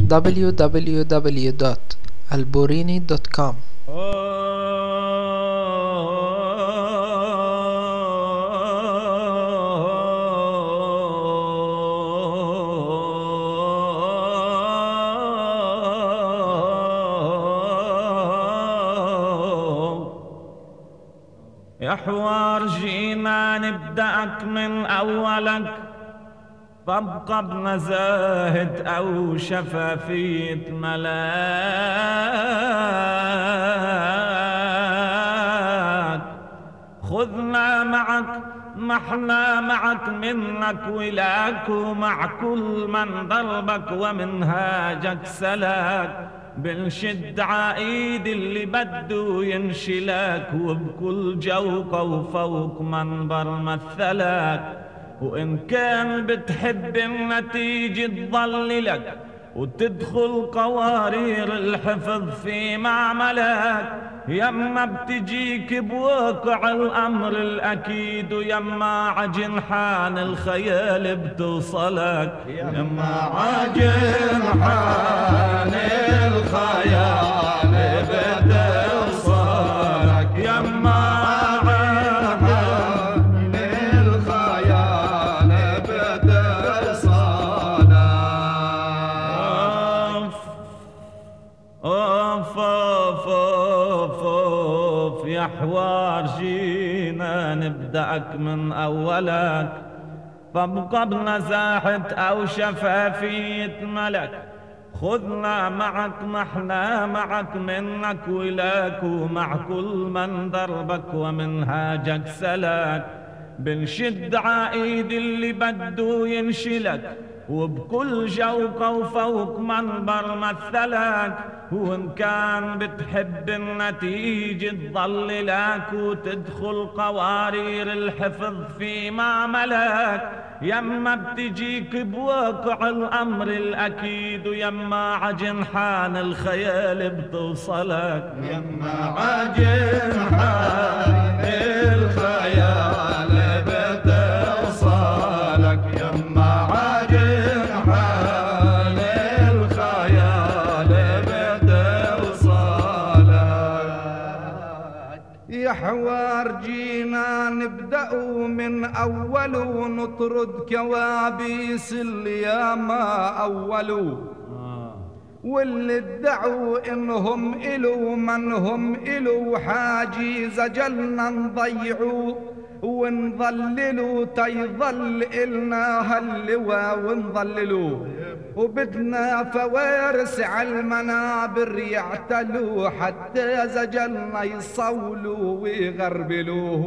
www.alborini.com. يا حوار جينا نبدأك من أولك، فابقى بنزاهة أو شفافية ملاك. خذنا معك ما احنا معك منك ولاك، ومع كل من ضربك ومنهاجك سلاك. بنشد عايد اللي بده ينشلك، وبكل جوقة وفوق منبر مثلك. وإن كان بتحب النتيجة تضللك وتدخل قوارير الحفظ في معملك، يما بتجيك بواقع الأمر الأكيد، ويما عجنحان الخيال بتوصلك. يما عجنحان الخيال بتوصلك. يما يا حوار جينا نبدأك من أولك، فابقى بنزاحة أو شفافية ملك. خذنا معك ما احنا معك منك ولاك، ومع كل من ضربك ومنهاجك سلاك. بنشد عايد اللي بده ينشلك، وبكل جوقة وفوق منبر مثلك. وإن كان بتحب النتيجة تضللك وتدخل قوارير الحفظ في معملك، يما بتجيك بواقع الأمر الأكيد، ويما عجنحان الخيال بتوصلك. يما عجنحان الخيال بتوصلك. يما عجنحان الخيال بتوصلك. يا حوار جينا نبدأ من أول، ونطرد كوابيس اللي ياما أولوا، واللي ادعوا انهم إلو من هم إلو حاجيز جلنا نضيعوا ونضللوا. تيظل إلنا هاللواء ونضللوا، وبدنا فوارس عالمنابر يعتلوا، حتى زجلنا يصولوا ويغربلوه.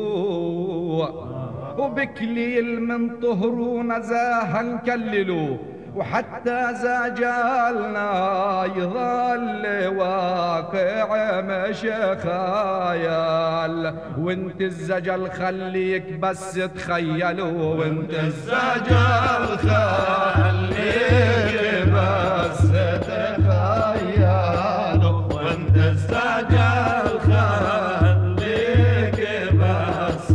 وبكليل من طهروا نزاها نكللوا، وحتى زجلنا يظل واقع مش خيال. وانت الزجل خليك بس تخيلوا، وانت الزجل خليك بس تخيلوا، وانت الزجل خليك بس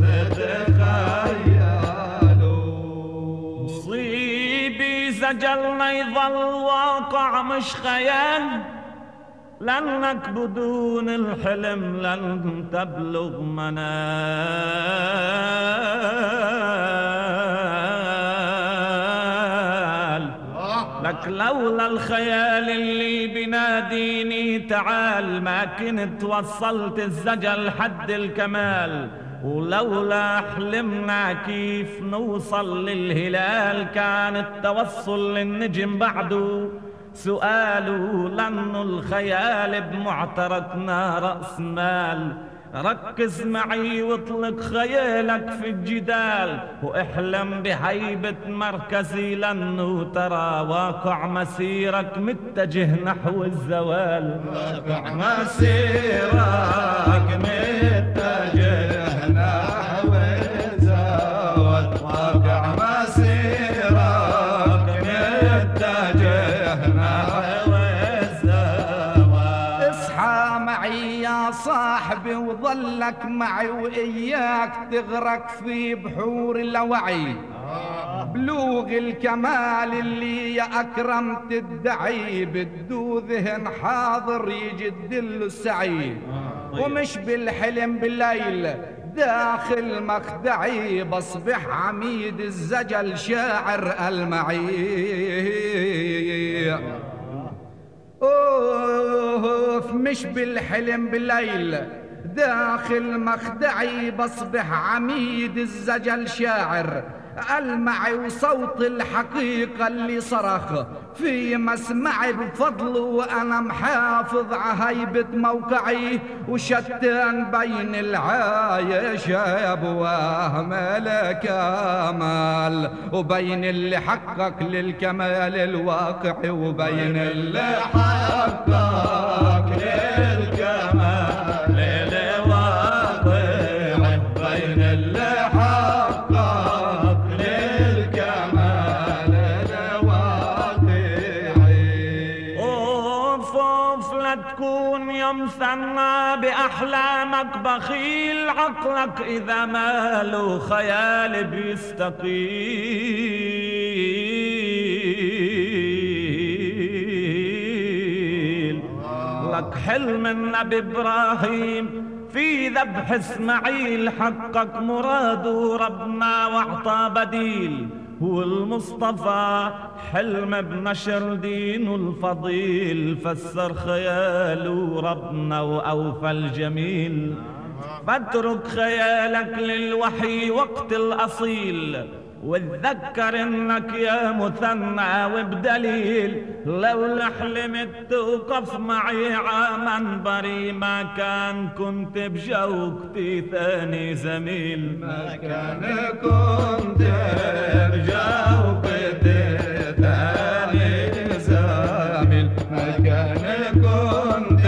تخيلوا. صيبي زجلنا يظل واقع مش خيال، لأنك بدون الحلم لن تبلغ منال. لك لولا الخيال اللي بناديني تعال، ما كنت وصلت الزجل حد الكمال. ولولا حلمنا كيف نوصل للهلال، كان التوصل للنجم بعده سؤاله. لأنه الخيال بمعتركنا رأس مال. ركز معي واطلق خيالك في الجدال، واحلم بهيبة مركزي، لأنه ترى واقع مسيرك متجه نحو الزوال. واقع مسيرك متجه نحو الزوال. واقع مسيرك متجه نحو الزوال. اصحى معي يا صاحبي وظلك معي، وإياك تغرق في بحور اللاوعي. بلوغ الكمال اللي يا أكرم تدعي بدو ذهن حاضر يجي الدل السعي ومش بالحلم بالليل داخل مخدعي بصبح عميد الزجل شاعر المعي أوف مش بالحلم بالليل داخل مخدعي بصبح عميد الزجل شاعر المعي وصوت الحقيقة اللي صرخ في مسمعي بفضله وأنا محافظ عهيبة موقعي وشتان بين العايش وهم الكمال وبين اللي حقق للكمال الواقعي وبين اللي حقق للكمال الواقعي بين اللي مثنى بأحلامك بخيل عقلك إذا ماله خيال بيستقيل لك حلم النبي إبراهيم في ذبح إسماعيل حقق مراده ربنا واعطى بديل والمصطفى حلم بنشر دينه الفضيل فسر خياله ربنا وأوفى الجميل فاترك خيالك للوحي وقت الأصيل وتذكر انك يا مثنى وبدليل لولا حلمت توقف معي عاما بري ما كان كنت بجوقتي ثاني زميل ما كان كنت بجوقتي ثاني زميل ما كان كنت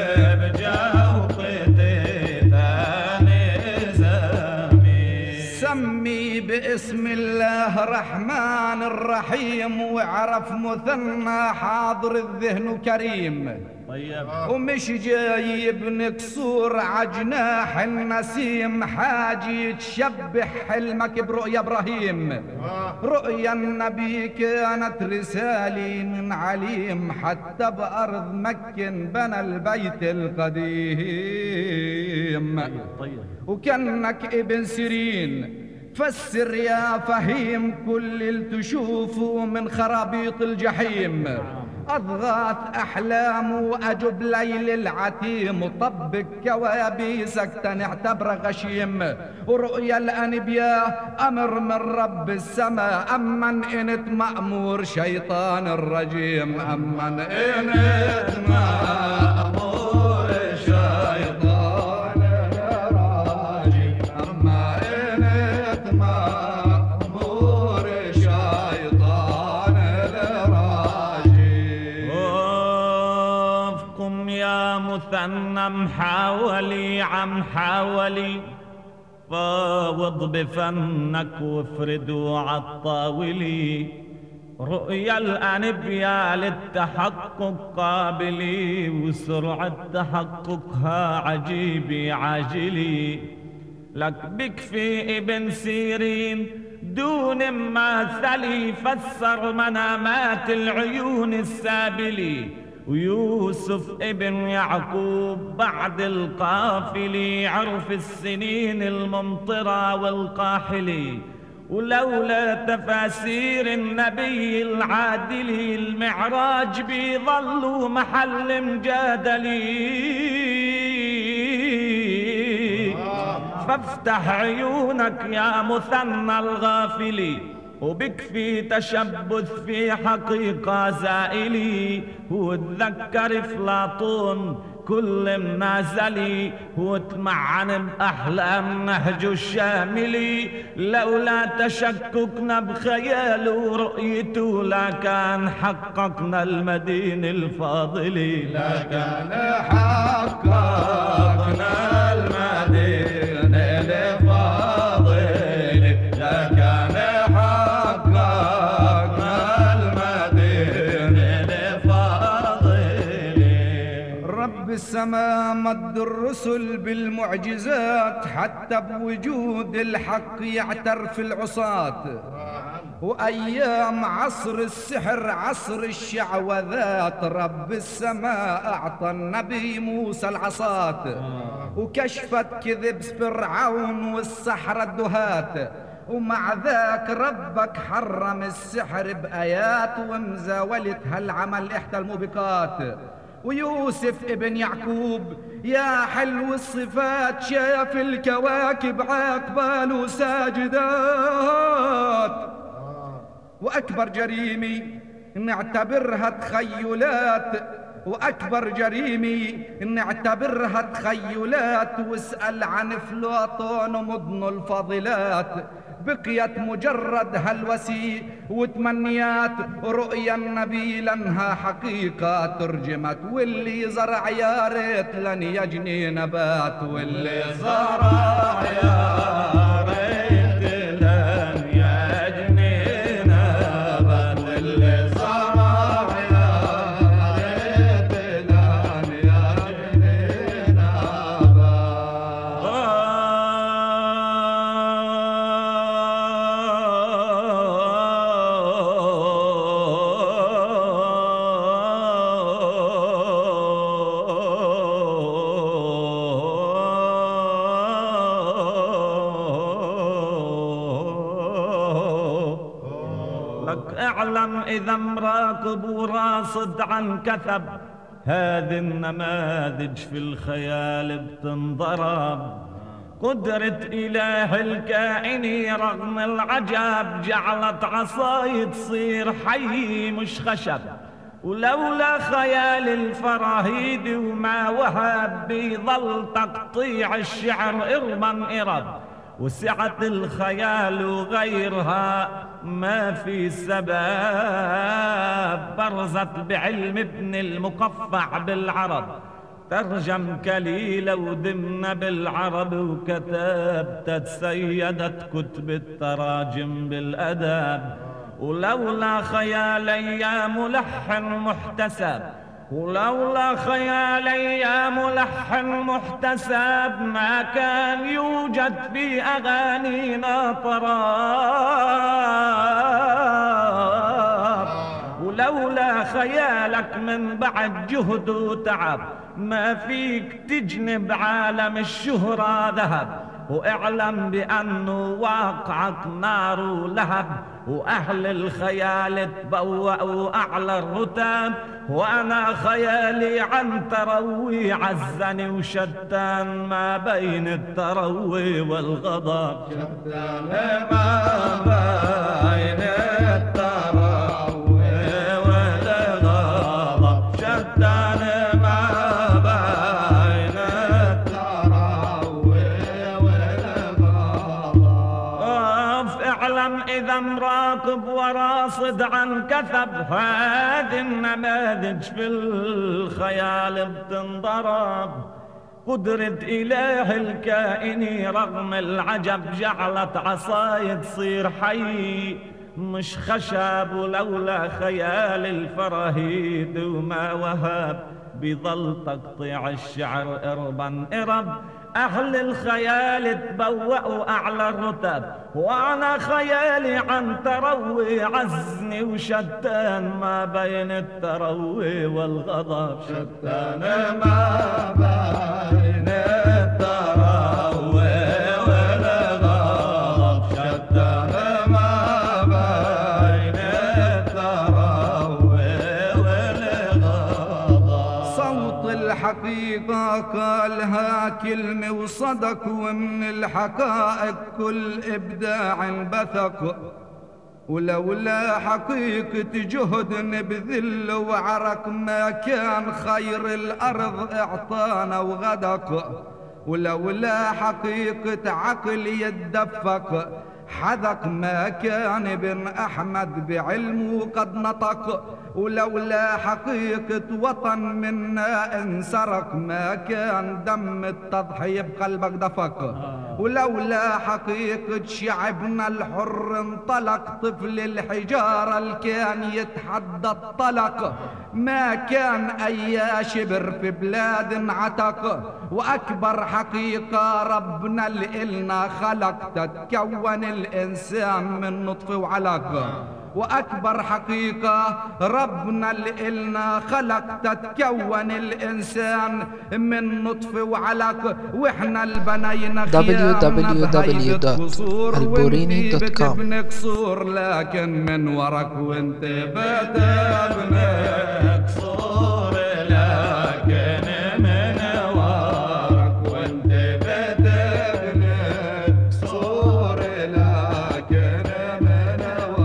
بجوقتي ثاني زميل سمي باسم الله الرحمن الرحيم وعرف مثنى حاضر الذهن كريم طيب ومش جايب نكسور عجناح النسيم حاجي تشبح حلمك برؤيا ابراهيم رؤيا النبي كانت رسالي من عليم حتى بأرض مكة بنى البيت القديم وكأنك ابن سيرين فسر يا فهيم كل اللي تشوفه من خرابيط الجحيم أضغاث أحلام وأجب ليل العتيم وطبق كوابيسك تنعتبر غشيم ورؤيا الأنبياء أمر من رب السماء أمن إنت مأمور شيطان الرجيم أمن إنت مأمور شيطان الرجيم أما إنت مأمور شيطان الرجيم وفكم يا مثنى محاولي عم حاولي فاوض بفنك وافردوا عالطاولي رؤيا الأنبياء للتحقق قابلي وسرعة تحققها عجيبي عاجلي لك بكفي ابن سيرين دون ماثلي فسر منامات العيون السابلي ويوسف ابن يعقوب بعد القافلي عرف السنين الممطرة والقاحلي ولولا تفاسير النبي العادلي المعراج بيظل محل مجادلي فافتح عيونك يا مثنى الغافلي وبكفي تشبث في حقيقة زائلي وتذكر افلاطون كل منازلي وتمعن بأحلام نهج الشاملي لولا تشككنا بخياله ورؤيته لكان حققنا المدين الفاضلي لكان حققنا المدين الفاضلي لكان حققنا المدين الفاضلي رب السماء تمد الرسل بالمعجزات حتى بوجود الحق يعترف العصاة، وأيام عصر السحر عصر الشعوذات رب السماء أعطى النبي موسى العصات، وكشفت كذب فرعون والسحرة الدهات، ومع ذاك ربك حرم السحر بآيات ومزاولة هالعمل إحدى الموبقات. ويوسف ابن يعقوب يا حلو الصفات شاف الكواكب عاقباله ساجدات، وأكبر جريمة نعتبرها تخيلات، وأكبر جريمة نعتبرها تخيلات، واسأل عن أفلاطون ومضن الفاضلات، بقيت مجرد هلوسي وتمنيات، رؤيا النبي لانها حقيقة ترجمت، واللي زرع يا ريت لن يجني نبات، واللي زرع يا ريت لن يجني نبات، واللي زرع يا ريت لن يجني نبات. اعلم إذا مراقب وراصد عن كثب، هذه النماذج في الخيال بتنضرب، قدرة إله الكائن رغم العجب جعلت عصاي تصير حي مش خشب، ولولا خيال الفراهيد وما وهب بيظل تقطيع الشعر إربا إرب، وسعة الخيال وغيرها ما في سبب، برزت بعلم ابن المقفع بالعرب، ترجم كليلة ودمنا بالعرب وكتاب، تتسيدت كتب التراجم بالأدب، ولولا خيالي يا ملحن محتسب، ولولا خيالي يا ملحن محتسب، ما كان يوجد في أغانينا طراب، ولولا خيالك من بعد جهد وتعب، ما فيك تجنب عالم الشهرة ذهب، واعلم بأنه واقعك نار ولهب، وأهل الخيال تبوأوا أعلى الرتب، وأنا خيالي عن تروي عزني وشتان ما بين التروي والغضب، شتان ما بين التروي والغضب، شتان ما بين التروي والغضب. اعلم إذا مراقب وراصد عن كثب، هذه النماذج في الخيال بتنضرب، قدرة إله الكائن رغم العجب جعلت عصاي تصير حي مش خشب، ولولا خيال الفراهيد وما وهب بظل تقطيع الشعر إربا إرب، أهل الخيال تبوأوا أعلى الرتب، وأنا خيالي عن تروي عزني وشتان ما بين التروي والغضب، شتان ما بين التروي والغضب، شتان ما بين التروي والغضب. صوت الحقيقة قالها كلمة وصدق، ومن الحقائق كل إبداع بثق، ولولا حقيقة جهد نبذل وعرق ما كان خير الأرض اعطانا وغدق، ولولا حقيقة عقل يتدفق حذق ما كان ابن أحمد بعلمه قد نطق، ولولا حقيقة وطن منا انسرق ما كان دم التضحية بقلبك دفق. ولولا حقيقة شعبنا الحر انطلق طفل الحجارة اللي كان يتحدى الطلق ما كان أي شبر في بلاد انعتق. وأكبر حقيقة ربنا اللي إلنا خلق تتكون الإنسان من نطفة وعلق. وأكبر حقيقة ربنا اللي إلنا خلق تتكون الإنسان من نطفة وعلق. وإحنا البنينا www.alborini.com. بتبني قصور لكن من ورك وانت بتبني قصور لكن من ورك وانت بتبني قصور لكن من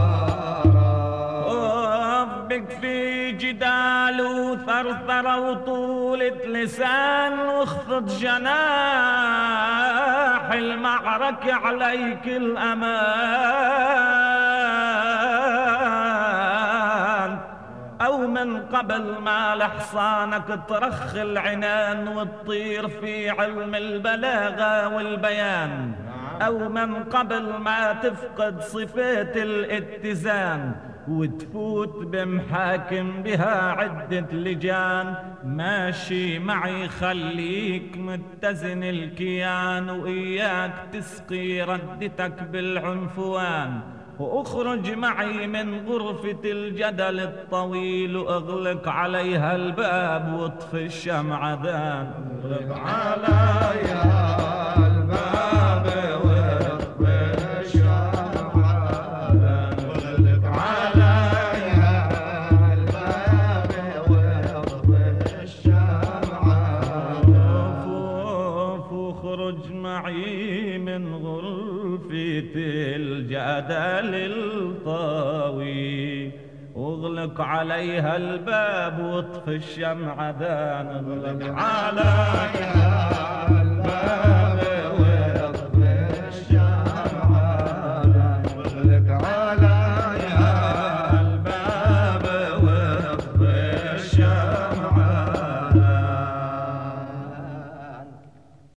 ورك. ربك في جدال وثرثرة وطولة لسان واخفض جناح المعركة عليك الأمان. أو من قبل ما لحصانك ترخ العنان وتطير في علم البلاغة والبيان. أو من قبل ما تفقد صفات الاتزان وتفوت بمحاكم بها عدة لجان. ماشي معي خليك متزن الكيان وإياك تسقي ردتك بالعنفوان. واخرج معي من غرفة الجدل الطويل واغلق عليها الباب واطفي الشمعدان. اغلق عليها الباب واطفي الشمعدان. اغلق عليها الباب واطفي الشمعدان. واخرج معي من غرفة الجدل الطويل واغلق عليها الباب واطفي الشمعدان. اغلق عليها الباب